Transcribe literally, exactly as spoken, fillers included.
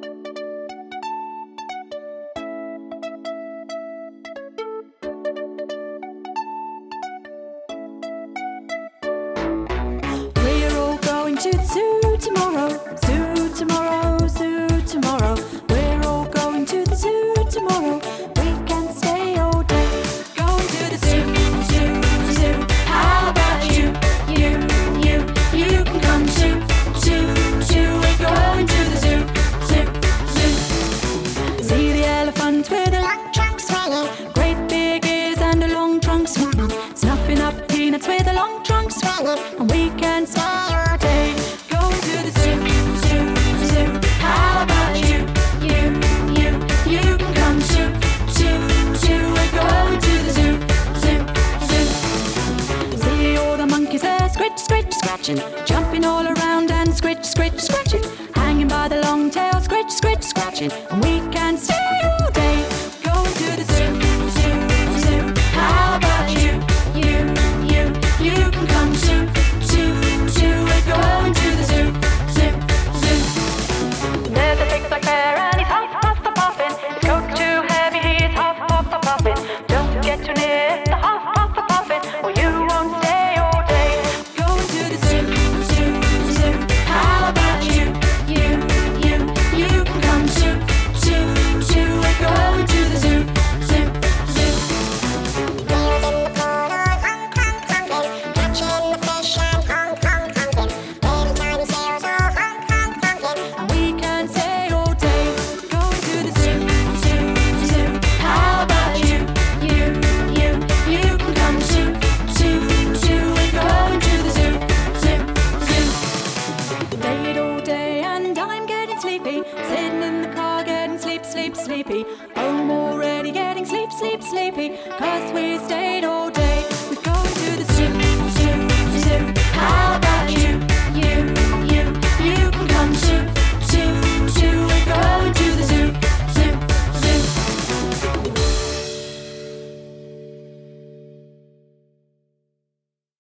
We're all going to the zoo tomorrow, zoo tomorrow, zoo tomorrow. We're all going to the zoo tomorrow. We can stay all day. Going to the zoo, zoo, zoo. How about you, you, you? You can come too, too, too. We're going to the zoo, zoo, zoo. See the elephant with a long trunk swinging, great big ears and a long trunk swinging, snuffing up peanuts with a long trunk swinging, and we can stay all day. Going to the zoo, zoo, zoo. How about you, you, you? You can come too, too, too. We're going to the zoo, zoo, zoo. See all the monkeys there, scritch, scritch, scratching, jumping all around and scritch, scritch, scratching, hanging by the long tail, scritch, scritch, scratching, and we can stay all day. Going to the zoo, zoo, zoo. How about you, you, you? You can come too, too, too. We're going to the zoo, zoo, zoo. There's a big black bear and he's huff, huff, a puffing. His coat's too heavy, he's huff, huff, a puffing. Don't get too near the huff, huff, a puffing, or you won't stay all day. Going to the zoo, zoo, zoo. How about you, you, you? You can come too, too, too. We're going to the zoo, zoo, zoo. Wheels in the pool all honk, honk, honking, catching the fish and honk, honk, honking, little tiny sails all honk, honk, honking. And we can stay all day. Going to the zoo, zoo, zoo. How about you, you, you? You can come too, too, too. We're going to the zoo, zoo, zoo. Played all day and I'm getting sleepy, sitting in the car getting sleep, sleep, sleepy. Home already getting sleep, sleep, sleepy, 'cause we stayed all day.